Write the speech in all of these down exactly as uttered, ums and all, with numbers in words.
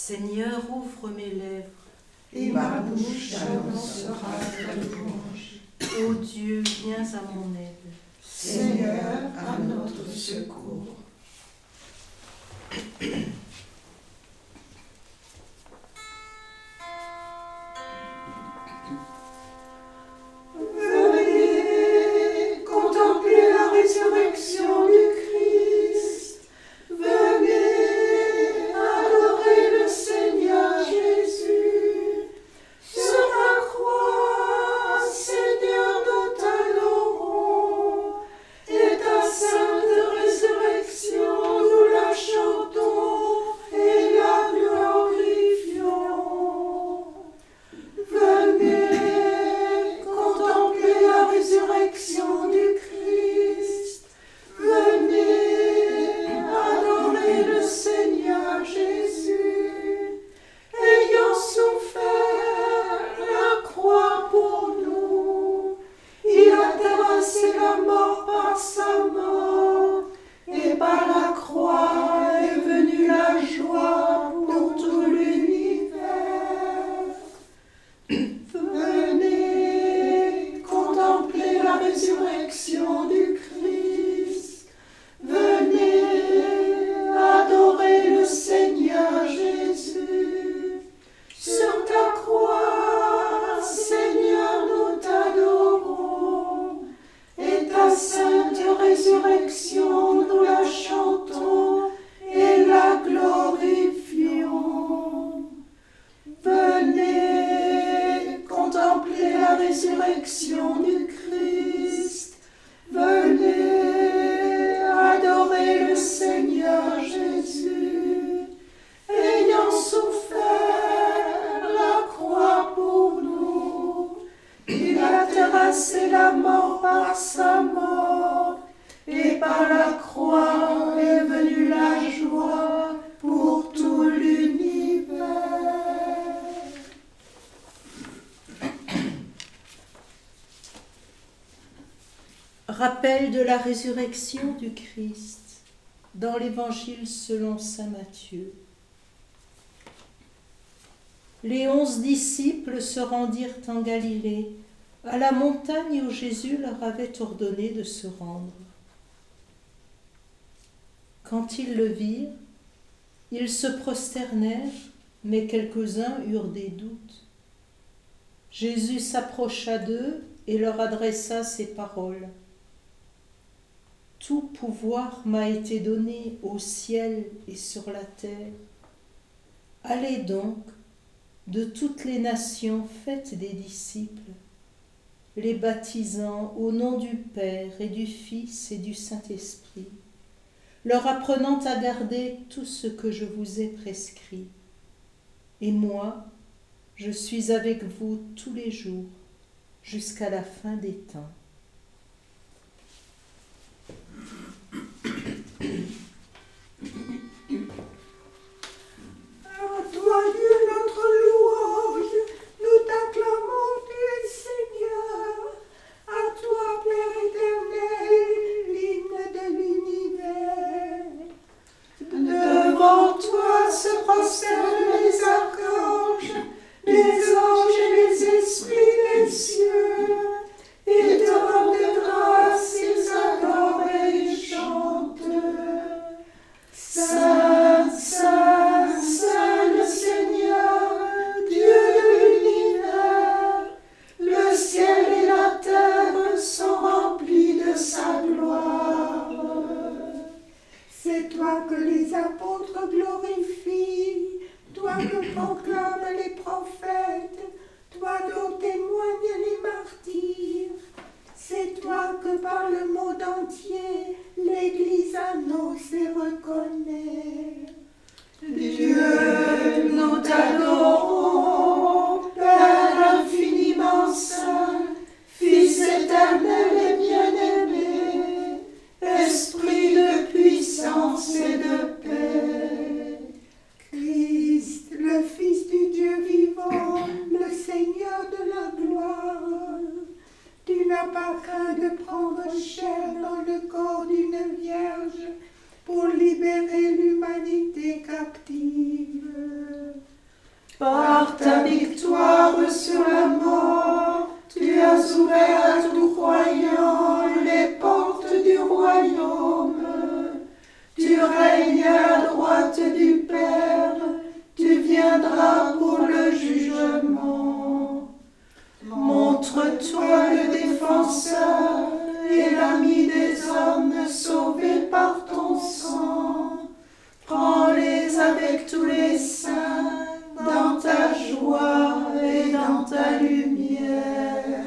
Seigneur, ouvre mes lèvres, et ma bouche annoncera ta louange. Ô Dieu, viens à mon aide. Seigneur, à notre secours. Venez contempler la résurrection du Christ. Venez adorer le Seigneur Jésus. Sur la croix, Seigneur, nous t'adorons. Et ta sainte résurrection, nous la chantons et la glorifions. Venez contempler la résurrection du Christ. Venez adorer le Seigneur Jésus. Ayant souffert la croix pour nous, il a terrassé la mort par sa mort, et par la croix est venue la joie pour tout l'univers. Venez contempler la résurrection du Christ. Venez adorer le Seigneur Jésus. Sur ta croix, Seigneur, nous t'adorons. Et ta sainte résurrection, nous la chantons et la glorifions. Venez contempler la résurrection du Christ. Venez adorer le Seigneur Jésus. Ayant souffert la croix pour nous, il a terrassé la mort par sa mort, et par la croix est venue la joie pour tout l'univers. Rappel de la résurrection du Christ dans l'Évangile selon saint Matthieu. Les onze disciples se rendirent en Galilée, à la montagne où Jésus leur avait ordonné de se rendre. Quand ils le virent, ils se prosternèrent, mais quelques-uns eurent des doutes. Jésus s'approcha d'eux et leur adressa ces paroles. « Tout pouvoir m'a été donné au ciel et sur la terre. Allez donc, de toutes les nations, faites des disciples, les baptisant au nom du Père et du Fils et du Saint-Esprit, leur apprenant à garder tout ce que je vous ai prescrit. Et moi, je suis avec vous tous les jours, jusqu'à la fin des temps. » À toi, Dieu, notre louange, nous t'acclamons, tu es Seigneur. À toi, Père éternel, l'hymne de l'univers. Devant toi se prosternent les archanges, les anges et les esprits des cieux, et te rendent grâce, ils adorent et chantent. Saint, Saint, Saint le Seigneur, Dieu de l'univers, le ciel et la terre sont remplis de sa gloire. C'est toi que les apôtres glorifient, toi que proclament les prophètes, toi dont témoignent les martyrs. C'est toi que par le monde entier l'Église annonce et reconnaît. Dieu, nous t'adorons, Père infiniment saint, Fils éternel et bien-aimé, Esprit de puissance et de paix. Christ, le Fils du Dieu vivant, le Seigneur de la gloire, tu n'as pas craint de prendre chair dans le corps d'une vierge pour libérer l'humanité captive. Par ta victoire sur la mort, tu as ouvert à tout croyant les portes du royaume. Tu règnes à la droite du Père, tu viendras pour le jugement. Montre-toi le défenseur et l'ami des hommes sauvés par ton sang. Prends-les avec tous les saints dans ta joie et dans ta lumière.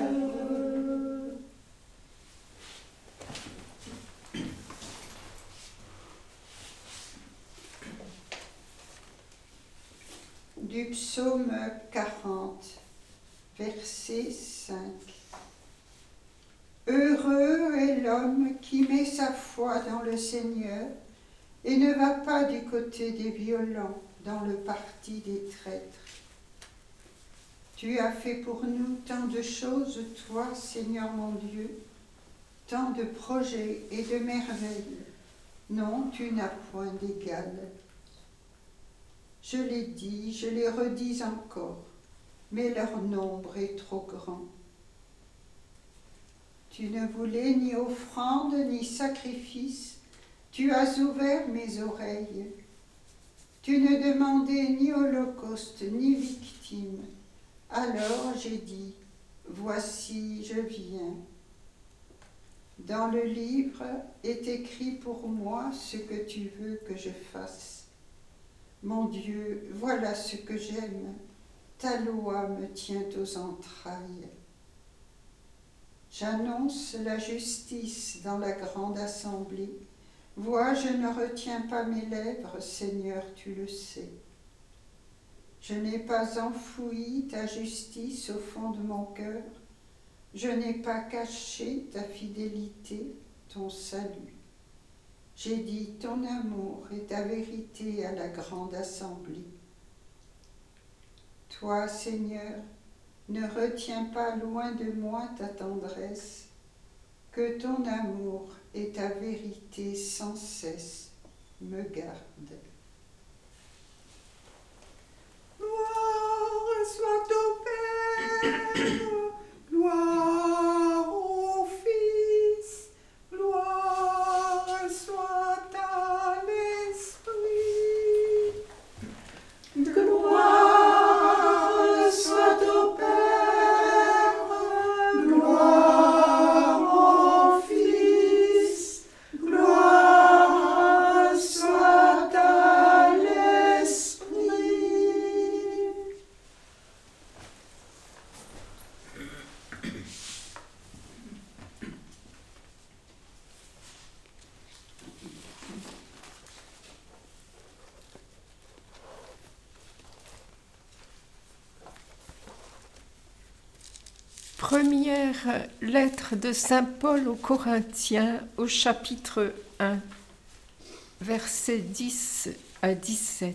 Du psaume quarante, verset cinq. Heureux est l'homme qui met sa foi dans le Seigneur et ne va pas du côté des violents, dans le parti des traîtres. Tu as fait pour nous tant de choses, toi, Seigneur mon Dieu, tant de projets et de merveilles. Non, tu n'as point d'égal. Je l'ai dit, je les redis encore, mais leur nombre est trop grand. Tu ne voulais ni offrande ni sacrifice, tu as ouvert mes oreilles. Tu ne demandais ni holocauste ni victime. Alors j'ai dit, voici, je viens. Dans le livre est écrit pour moi ce que tu veux que je fasse. Mon Dieu, voilà ce que j'aime. Ta loi me tient aux entrailles. J'annonce la justice dans la grande assemblée. Vois, je ne retiens pas mes lèvres, Seigneur, tu le sais. Je n'ai pas enfoui ta justice au fond de mon cœur. Je n'ai pas caché ta fidélité, ton salut. J'ai dit ton amour et ta vérité à la grande assemblée. Toi, Seigneur, ne retiens pas loin de moi ta tendresse, que ton amour et ta vérité sans cesse me gardent. Gloire soit au Père, gloire au Fils, gloire soit à l'Esprit. Gloire soit au Père, gloire au Fils, gloire soit à l'Esprit. Première lettre de saint Paul aux Corinthiens au chapitre un, versets dix à dix-sept.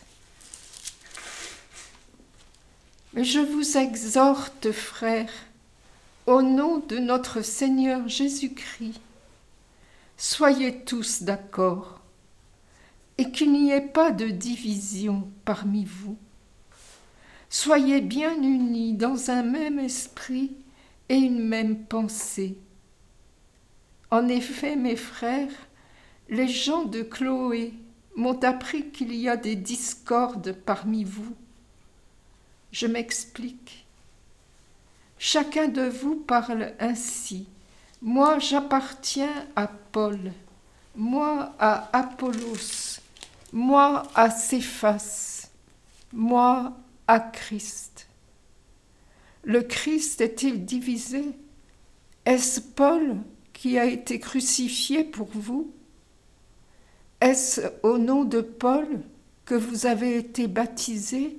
Mais je vous exhorte, frères, au nom de notre Seigneur Jésus-Christ, soyez tous d'accord et qu'il n'y ait pas de division parmi vous. Soyez bien unis dans un même esprit et une même pensée. En effet, mes frères, les gens de Chloé m'ont appris qu'il y a des discordes parmi vous. Je m'explique. Chacun de vous parle ainsi. Moi, j'appartiens à Paul, moi à Apollos, moi à Céphas, moi à Christ. Le Christ est-il divisé? Est-ce Paul qui a été crucifié pour vous? Est-ce au nom de Paul que vous avez été baptisés?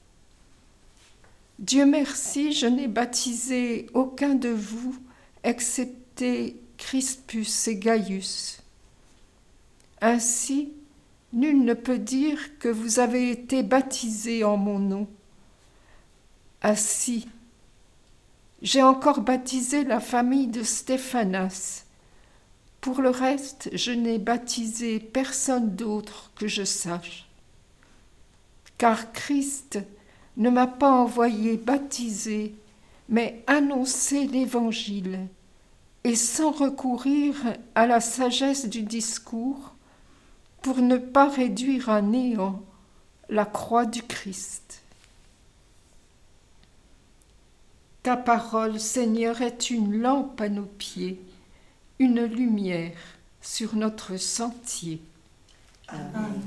Dieu merci, je n'ai baptisé aucun de vous, excepté Crispus et Gaius. Ainsi, nul ne peut dire que vous avez été baptisés en mon nom. Ah si, j'ai encore baptisé la famille de Stéphanas. Pour le reste, je n'ai baptisé personne d'autre que je sache. Car Christ ne m'a pas envoyé baptiser, mais annoncer l'Évangile, et sans recourir à la sagesse du discours, pour ne pas réduire à néant la croix du Christ. Ta parole, Seigneur, est une lampe à nos pieds, une lumière sur notre sentier. Amen.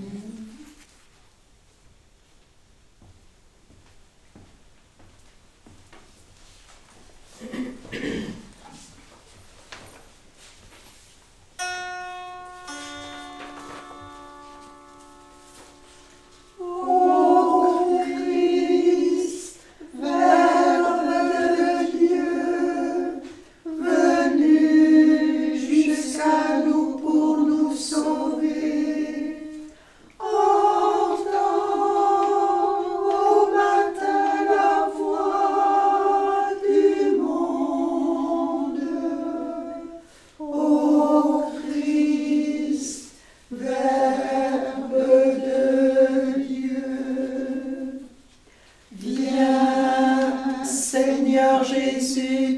Seigneur Jésus,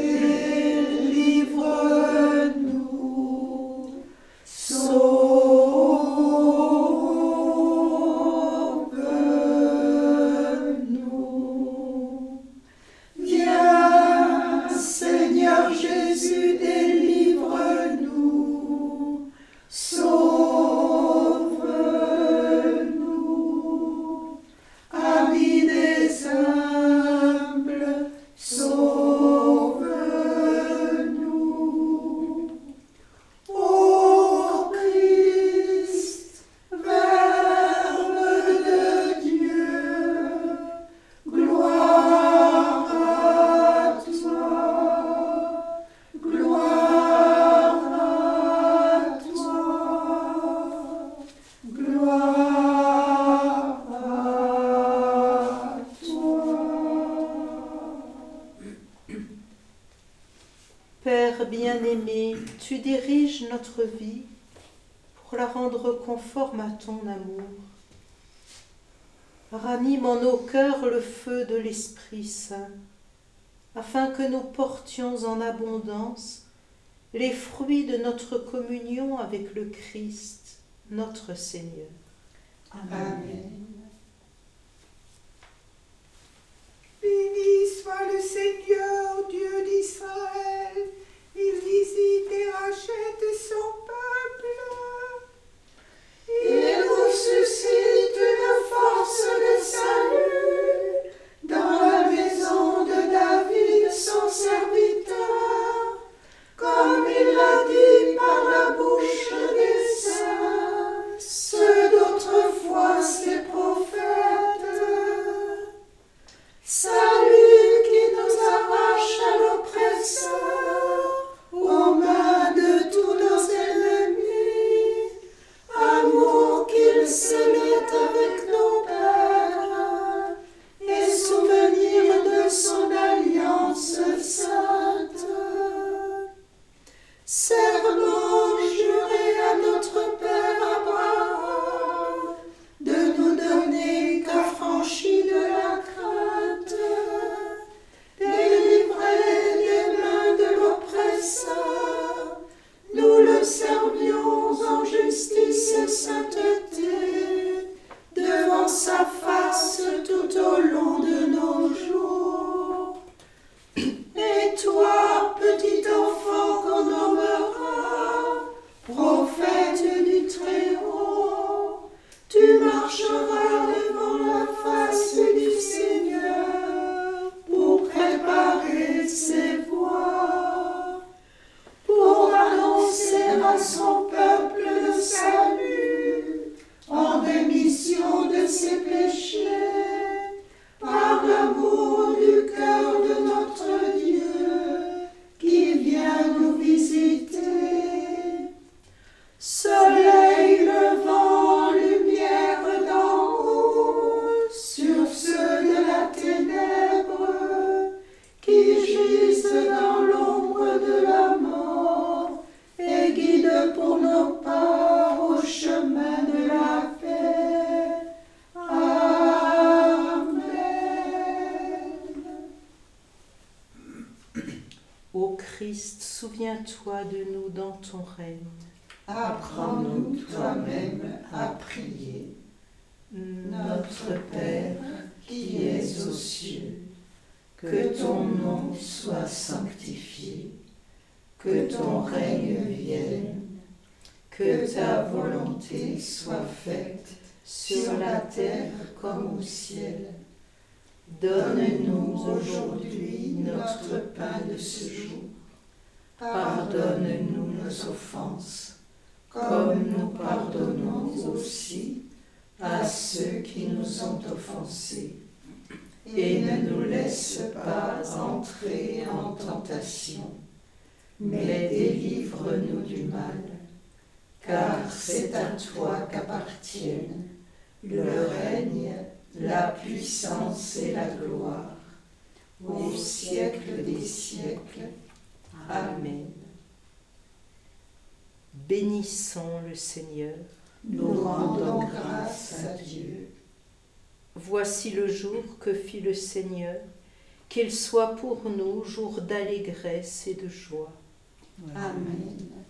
délivre-nous, sauve-nous. Viens, Seigneur Jésus, délivre-nous, sauve-nous. Ami des humbles, sauve-nous. Ô Christ, Verbe de Dieu, gloire à toi, gloire à toi, gloire à toi. Père bien-aimé, tu diriges notre vie pour la rendre conforme à ton amour. Ranime en nos cœurs le feu de l'Esprit Saint, afin que nous portions en abondance les fruits de notre communion avec le Christ, notre Seigneur. Amen. Béni soit le Seigneur, Dieu d'Israël. Il visite et rachète son peuple. Il nous suscite une force de salut dans la maison de David, son serviteur, comme il l'a dit par la bouche des saints, ceux d'autrefois ses prophètes. Salut qui nous arrache à l'oppresseur, aux mains de tous nos ennemis. Amour qu'il scellait avec nos pères, et souvenir de son alliance sainte. Serment juré à notre père Abraham, de nous donner qu'affranchis de la crainte, délivrés des mains de l'oppresseur, nous le servions en justice et sainteté, devant sa face tout au long de nos jours. Et toi, petit enfant qu'on nommera, prophète du Très-Haut, tu marcheras devant la face du Seigneur pour préparer ses voies, pour annoncer à son peuple le salut, en rémission de ses péchés, par l'amour du cœur de notre Dieu, qui vient nous visiter. Soleil levant, lumière d'en haut, Christ, souviens-toi de nous dans ton règne. Apprends-nous toi-même à prier. Notre Père qui es aux cieux, que ton nom soit sanctifié, que ton règne vienne, que ta volonté soit faite sur la terre comme au ciel. Donne-nous aujourd'hui notre pain de ce jour. Pardonne-nous nos offenses, comme nous pardonnons aussi à ceux qui nous ont offensés. Et ne nous laisse pas entrer en tentation, mais délivre-nous du mal, car c'est à toi qu'appartiennent le règne, la puissance et la gloire, au siècle des siècles. Amen. Bénissons le Seigneur. Nous rendons grâce à Dieu. Voici le jour que fit le Seigneur, qu'il soit pour nous jour d'allégresse et de joie. Amen.